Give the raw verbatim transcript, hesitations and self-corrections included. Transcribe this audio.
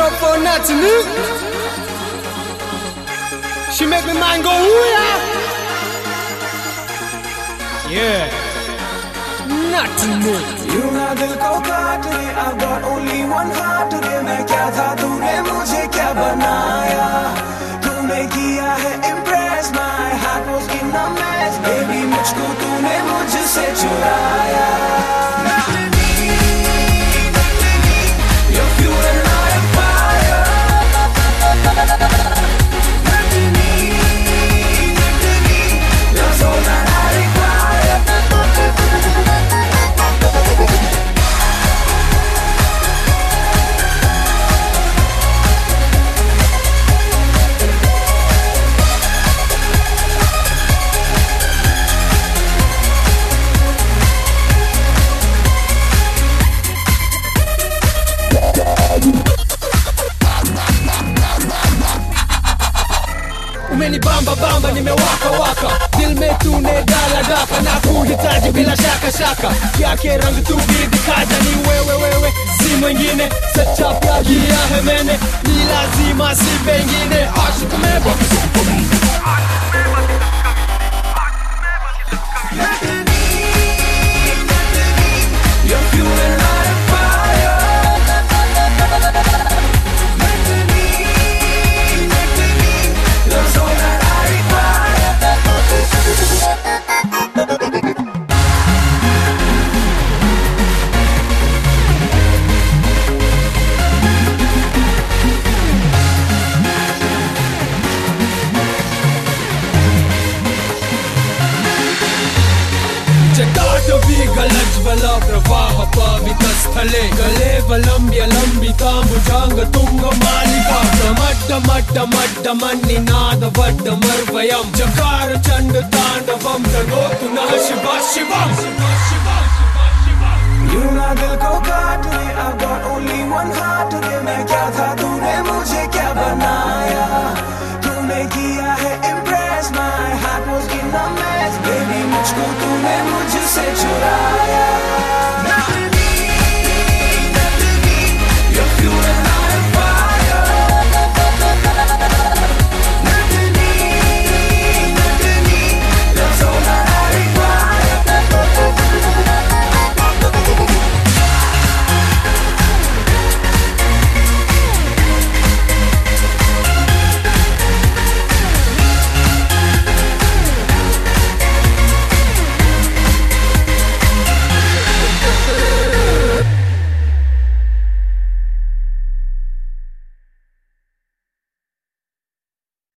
up for nothing. She make me mind go, ooh yeah. Yeah. Nothing new. You ना दिल को काट दे, I've got only one heart today. मैं क्या था तूने मुझे क्या बनाया, तूने किया है impress, my heart was in a mess. Baby मुझको तूने मुझसे चुराया. You're fuel and I am fire. That's all that I require. Umenibamba bamba nimewaka waka, दिल में तूने डाला डाका, ना kuhitaji bila shaka shaka, yake rangi tu bidikaja ni wewe wewe, si mwingine, सच्चा प्यार किया है मैंने, ni lazima si pengine, आशिक में बस You're fuel and I am fire. That's all that I require. Jagatavi galajvala pravaha pavitastale, galeva lambya lambitam bhujanga tunga malika, madda madda madda manni nada vadda marvayam, jakara chanda tandavam tangotu na shiva shivam. You ना दिल को काट दे, I've got only one heart today. मैं क्या था तूने मुझे क्या बनाया, तूने किया है impress, my heart was in a mess. Baby मुझको तूने मुझसे चुराया.